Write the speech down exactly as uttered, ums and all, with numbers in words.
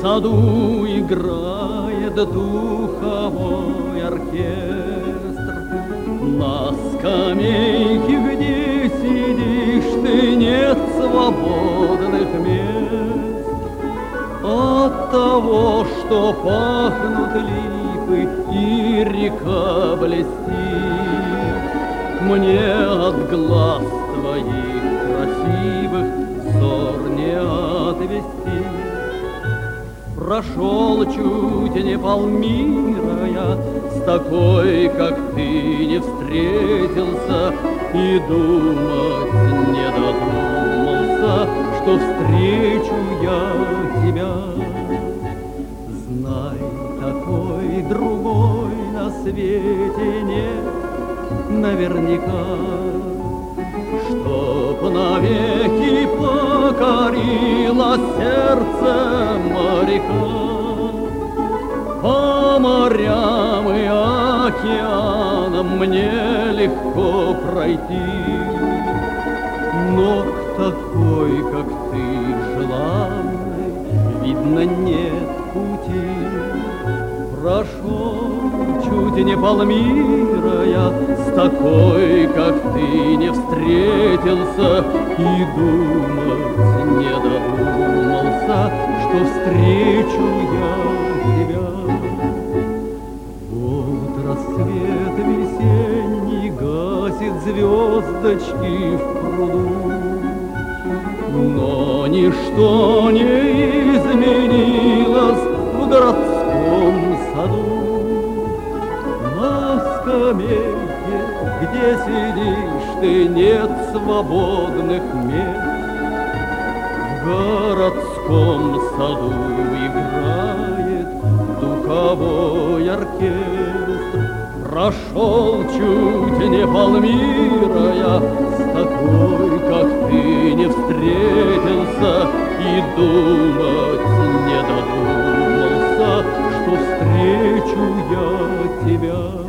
саду играет духовой оркестр. На скамейке, где сидишь ты, нет свободных мест. От того, что пахнут липы и река блестит, мне от глаз твоих красивых взор не отвести. Прошел чуть не полмира я, с такой, как ты, не встретился, и думать не додумался, что встречу я тебя. Знай, такой другой на свете нет наверняка, чтоб навеки покорило сердце моряка. По морям и океанам мне легко пройти, но к такой, как ты, желанной, видно, нет пути. Прошел чуть не полмира я, с такой, как ты, не встретился, и думать не додумался, что встречу я тебя. Вот рассвет весенний гасит звездочки в пруду, но ничто не изменилось в городском саду. На скамейке, где сидишь ты, нет свободных мест. В городском саду играет духовой оркестр. Прошел чуть не полмира я, с такой, как ты, не встретился, и думать не додумался, что встречу я тебя.